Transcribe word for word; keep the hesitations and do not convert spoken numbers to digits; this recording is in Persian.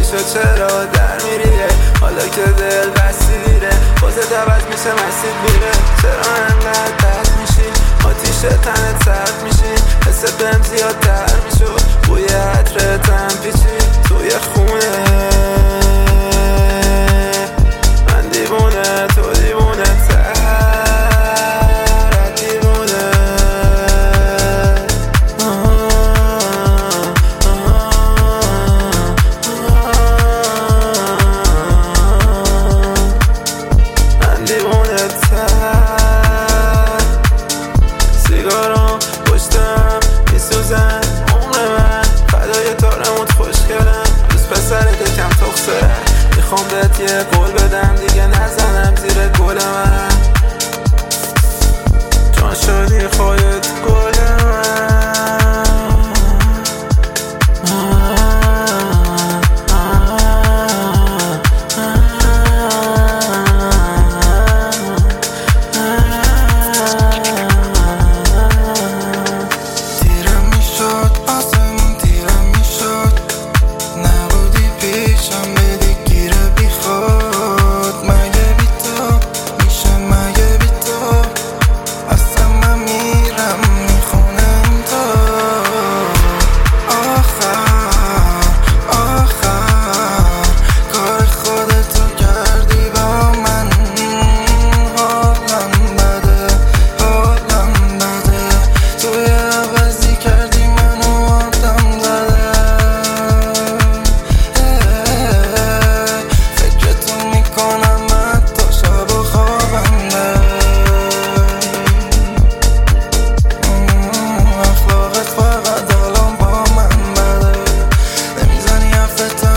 شد چرا در میریه حالا که دل بستی دیره بازه عوض میشه مسیر میره چرا انقدر بد میشی آتیش تنت سرد میشی حست بهم زیادتر میشد بوی عطرتم پیچی توی خونه من دیوونه تو دیوونه تر دیوونه من دیوونه تر سیگارم پشتم میسوزن عمر من فدای تارموت خوشگلم دوست پسرت کم تخصره میخوام بهت یه قول بدم دیگه نزنم زیر گل من جان شدی خودت گل من دیرم میشد آسمون دیرم میشد نبودی پیشم بدی گیره بی خود مگه بی تو میشه مگه بی تو اصلا من میرم میخونه این تو آخر آخر کار خودتو کردی با من حالم بده حالم بده توی عوضی کردی منو آدم زده فکرتو میکنم حتی شب و خوابم ده اخلاقت فقط الان با من بده نمیزنی حرفت